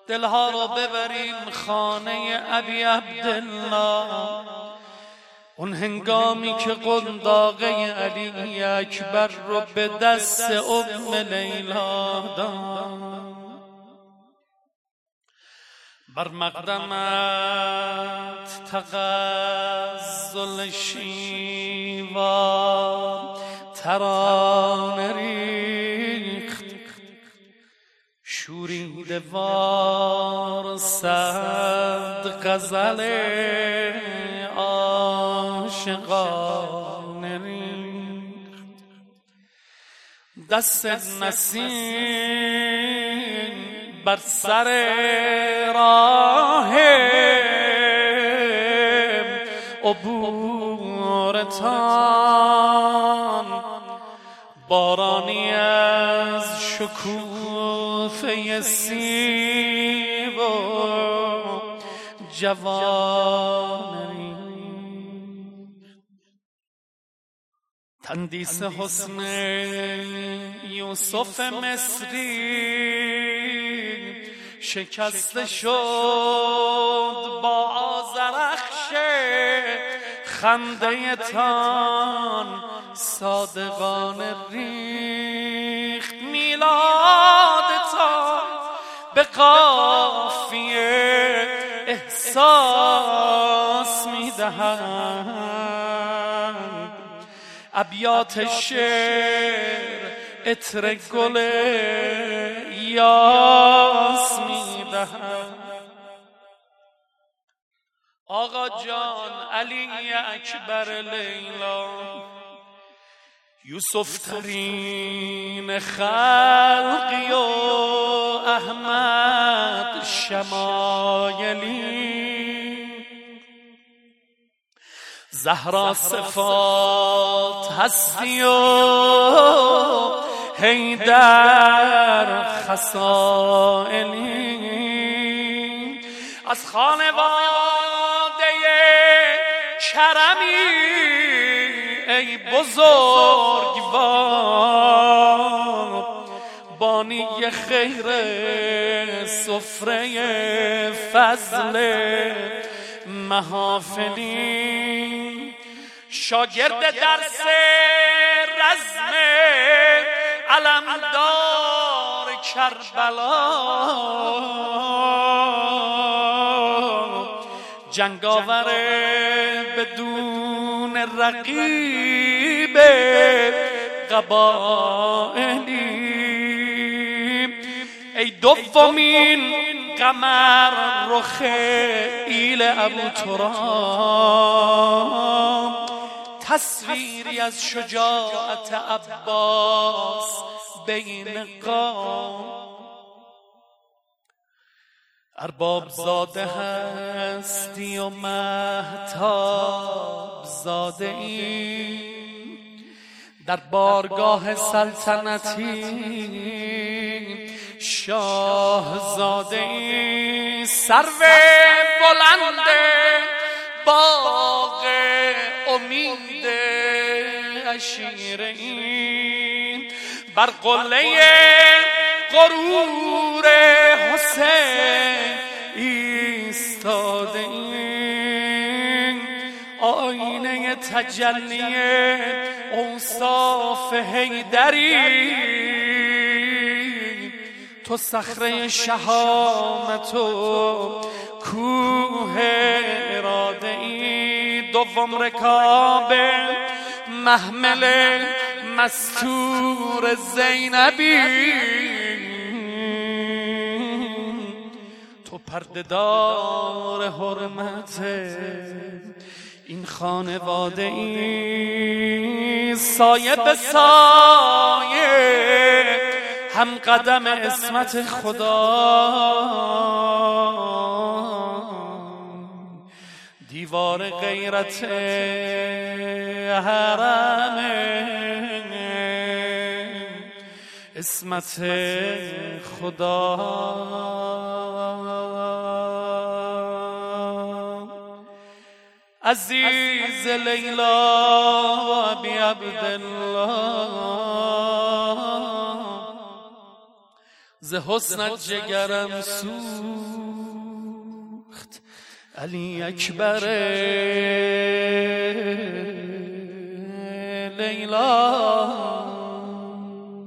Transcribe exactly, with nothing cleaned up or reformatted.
دلها رو ببریم خانه ابی عبدالله، اون هنگامی که قنداقه علی اکبر رو به دست ام لیلا داد. بر مقدمت تغزل شیوا ترانه ریخت، شوریده وار صد غزل عاشقانه ریخت. دست نسیم بر سر راه عبورتان، بارانی از شکوفه سیب و جوانه، تندیس حسن یوسف مصری شکسته شد با آذرخش خنده تان صادقانه ریخت. میلادتان به قافیه احساس میدهند، ابیات شعر عطر گل یاس میدهند. آقا جان علی اکبر لیلا، یوسف ترین خلقی و احمد شمایلی، زهرا صفات هستی و حیدر خصائلی. از خانواده کرمی ای بزرگوار، بانی خیر سفره فضل محافلی، شاگرد درس رزم علمدار کربلا، جنگاور بدون رقیب قبائلی. ای دومین قمر رخ ایل ابو تراب، تصویری از شجاعت عباس بین قوم. ارباب زاده هستی و مهتاب زاده ای، در بارگاه سلطنتی شاه زاده ای. سرو بلند باغ امید عشیره ای، بر قله غرور حسین ایستاده این، آینه تجلی اوصاف حیدری. تو صخره شهامت و کوه اراده ای، دوم رکاب محمل مستور زینبی. تو پرده‌دار حرمت این خانواده ای، سایه به سایه هم قدم عصمت خدا. دیوار غیرت حرم عصمت خدا. عزیز لیلا و ابی عبدالله، ز حسنت جگرم سوخت علی اکبر لیلا